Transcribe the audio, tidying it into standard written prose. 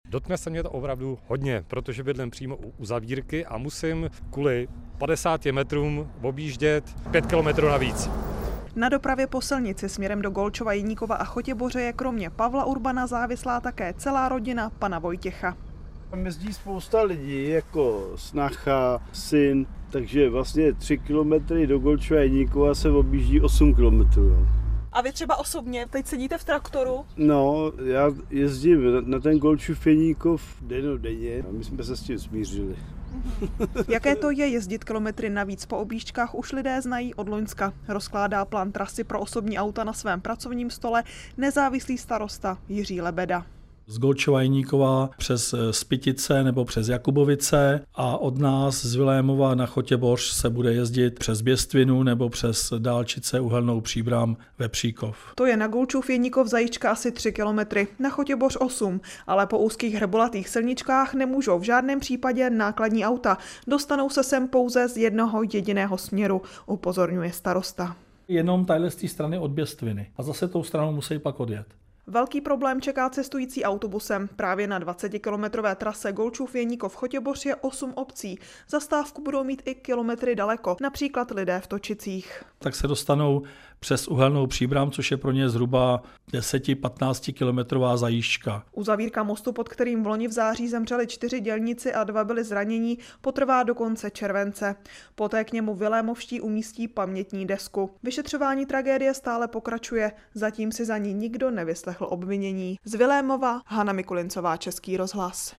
Dotkne se mě to opravdu hodně, protože bydlím přímo u uzavírky a musím kvůli 50 metrům objíždět 5 kilometrů navíc. Na dopravě po silnici směrem do Golčova, Jeníkova a Chotěboře je kromě Pavla Urbana závislá také celá rodina pana Vojtěcha. Tam jezdí spousta lidí, jako snacha, syn, takže vlastně 3 kilometry do Golčova, Jeníkova se objíždí 8 kilometrů. A vy třeba osobně teď sedíte v traktoru? No, já jezdím na ten Golčův Jeníkov denně a my jsme se s tím smířili. Jaké to je jezdit kilometry navíc po objížďkách, už lidé znají od loňska. Rozkládá plán trasy pro osobní auta na svém pracovním stole nezávislý starosta Jiří Lebeda. Z Golčova, Jeníkova přes Spytice nebo přes Jakubovice a od nás z Vilémova na Chotěboř se bude jezdit přes Běstvinu nebo přes dálnice Uhelnou Příbram ve Příkov. To je na Golčův Jeníkov zajíčka asi 3 kilometry, na Chotěboř 8, ale po úzkých hrbolatých silničkách nemůžou v žádném případě nákladní auta. Dostanou se sem pouze z jednoho jediného směru, upozorňuje starosta. Jenom tahle z té strany od Běstviny a zase tou stranou musí pak odjet. Velký problém čeká cestující autobusem. Právě na 20-kilometrové trase Golčův Jeníkov Chotěboř je 8 obcí. Zastávku budou mít i kilometry daleko, například lidé v Točicích. Tak se dostanou přes Uhelnou Příbram, což je pro ně zhruba 10-15 kilometrová zajížďka. Uzavírka mostu, pod kterým vloni v září zemřeli 4 dělníci a 2 byli zranění, potrvá do konce července. Poté k němu vilémovští umístí pamětní desku. Vyšetřování tragédie stále pokračuje, zatím si za ní nikdo nevyslechl obvinění. Z Vilémova Hana Mikulincová, Český rozhlas.